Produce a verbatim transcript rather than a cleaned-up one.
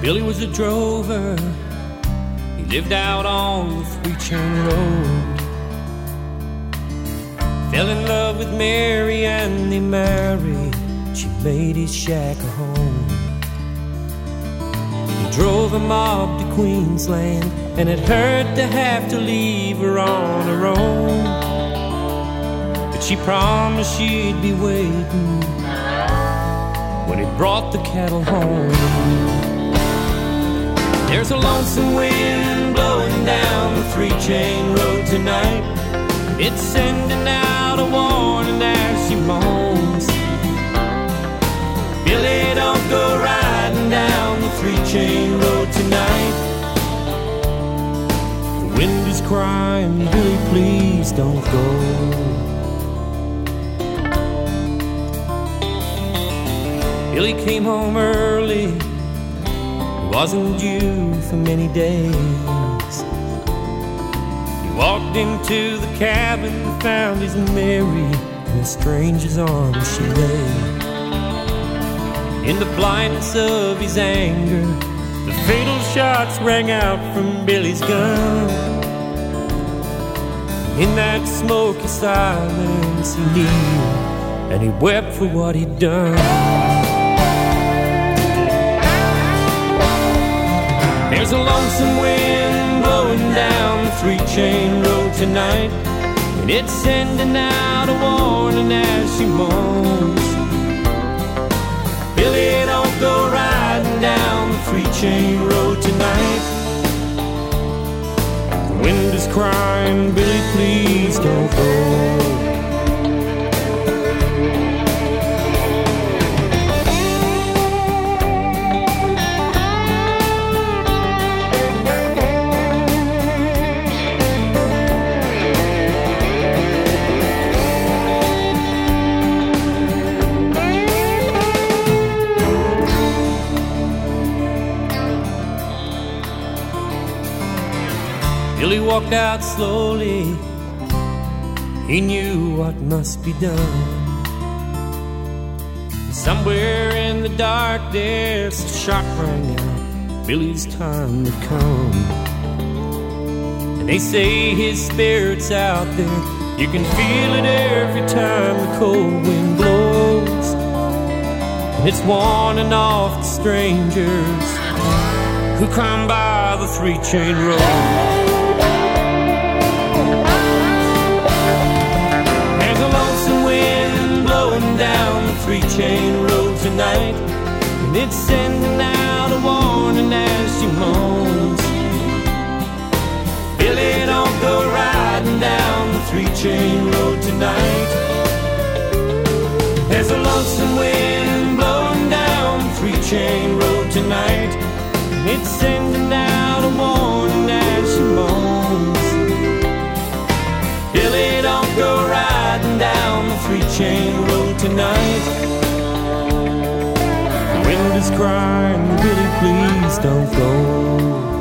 Billy was a drover. He lived out on the three-chain road. Fell in love with Mary and they married. She made his shack a home. He drove a mob to Queensland, and it hurt to have to leave her on her own. But she promised she'd be waiting when he brought the cattle home. There's a lonesome wind blowing down the three-chain road tonight. It's sending out a warning as she moans. Billy, don't go riding down the three-chain road tonight. The wind is crying, Billy, please don't go. Billy came home early. He wasn't due for many days. He walked into the cabin and found his Mary in a stranger's arms she lay. In the blindness of his anger, the fatal shots rang out from Billy's gun. In that smoky silence he kneeled and he wept for what he'd done. There's a lonesome wind blowing down the three-chain road tonight, and it's sending out a warning as she moans. Billy, don't go riding down the three-chain road tonight. The wind is crying, Billy, please don't go. Billy walked out slowly. He knew what must be done. Somewhere in the dark there's a shot rang out. Billy's time had come. And they say his spirit's out there. You can feel it every time the cold wind blows. And it's warning off the strangers who come by the three-chain road. Down the three-chain road tonight, and it's sending out a warning as she moans. Billy, don't go riding down the three-chain road tonight. There's a lonesome wind blowing down the three-chain road tonight, and it's sending out a warning as she moans. Billy, don't go riding down the three-chain road tonight. The wind is crying, Billy, please don't go.